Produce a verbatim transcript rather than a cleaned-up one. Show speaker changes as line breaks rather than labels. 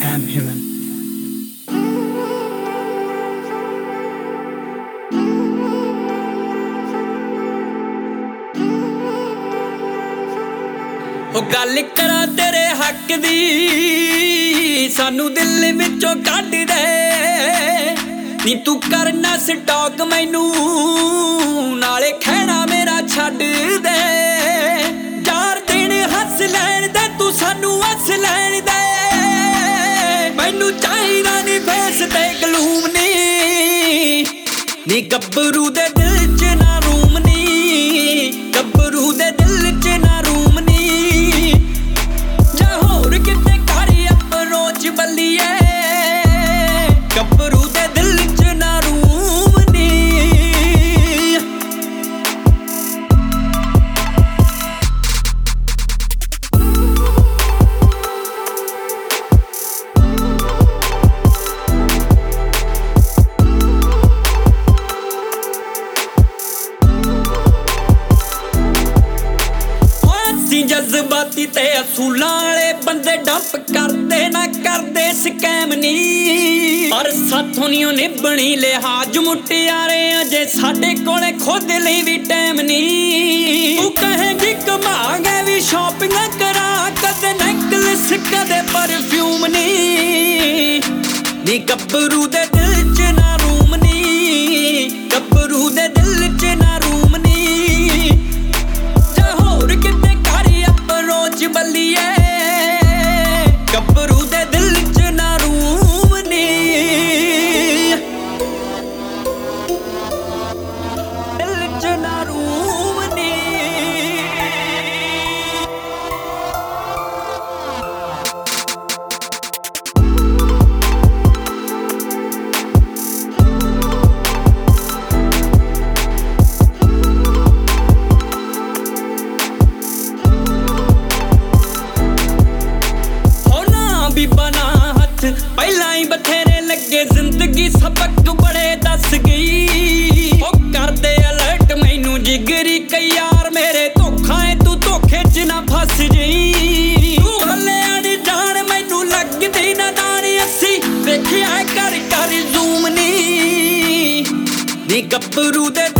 am human.
ਉਹ ਗੱਲ ਕਰਾਂ ਤੇਰੇ ਹੱਕ ਦੀ, ਸਾਨੂੰ ਦਿਲ ਵਿੱਚੋਂ ਕੱਢ ਦੇ ਨੀ ਤੂੰ ਕਰਨਾ ਸਟਾਕ ਮੈਨੂੰ, ਨਾਲੇ ਖਹਿਣਾ ਮੇਰਾ ਛੱਡ ਦੇ। ਚਾਰ ਦਿਨ ਹੱਸ ਲੈਣ ਦੇ ਤੂੰ ਸਾਨੂੰ ਹੱਸ ਲੈਣ ਦੇ, ਮੈਨੂੰ ਚਾਹੀਦਾ ਨੀ ਫੇਸ ਤੇ ਗਲੂਮ ਨੀ, ਨੀ ਗੱਭਰੂ ਦੇ ਦਿਲ ਚ ਨਾ ਰੂਮ ਨੀ, ਗੱਭਰੂ ਦੇ ਦਿਲ ਚ ਨਾ ਰੂਮ ਨੀ। ਜਾਂ ਹੋਰ ਕਿਤੇ ਕਰ ਅਪਰੋਚ ਬੱਲੀਏ, ਗੱਭਰੂ ਦੇ ਦਿਲ ਚ ਨਾ ਰੂਮ ਨੀ। ਜਜ਼ਬਾਤੀ ਤੇ ਅਸੂਲਾਂ ਵਾਲੇ ਬੰਦੇ ਡੰਪ ਕਰਦੇ ਨਾ ਕਰਦੇ ਸਕੈਮ ਨੀ, ਪਰ ਸਾਥੋਂ ਨੀ ਉਹ ਨਿਭਣੀ ਲਿਹਾਜ਼ ਮੁਟਿਆਰੇ, ਅਜੇ ਸਾਡੇ ਕੋਲੇ ਖੁਦ ਲਈ ਵੀ ਟਾਈਮ ਨੀ। ਤੂੰ ਕਹੇਗੀ ਘੁਮਾਂਗੇ ਵੀ ਸ਼ਾਪਿੰਗ ਕਰਾਂ, ਕਦੇ ਨੈਕਲੈਸ ਕਦੇ ਪਰਫਿਊਮ ਨੀ, ਨੀ ਗੱਭਰੂ ਦੇ ਦਿਲ ਚ ਨਾ ਰੂਮ ਨੀ, ਗੱਭਰੂ ਦੇ ਦਿਲ ਚ ਨਾ ਰੂਮ ਨੀ। ਜਾਂ ਹੋਰ ਕਿਤੇ ਅਪਰੋਚ ਬੱਲੀਏ, ਗੱਭਰੂ ਦੇ ਦਿਲ ਚ ਨਾ ਰੂਮ ਨੀ, ਦਿਲ ਚ ਨਾ ਰੂਮ ਨੀ। ਪਹਿਲਾਂ ਹੀ ਬਥੇਰੇ ਲੱਗੇ ਜ਼ਿੰਦਗੀ ਸਬਕ ਬੜੇ ਦੱਸ ਗਈ, ਉਹ ਕਰਦੇ ਅਲਰਟ ਮੈਨੂੰ ਜਿਗਰੀ ਕਈ ਯਾਰ ਮੇਰੇ, ਧੋਖਾ ਏ ਤੂੰ ਧੋਖੇ ਚ ਨਾ ਫਸ ਜਈ। ਤੂੰ ਹੱਲਿਆ ਨੀ ਜਾਣ ਮੈਨੂੰ ਲੱਗਦੀ ਨਾਦਾਨ, ਅਸੀਂ ਵੇਖਿਆ ਕਰ ਕਰ ਜ਼ੂਮ ਨੀ, ਨੀ ਗੱਭਰੂ ਦੇ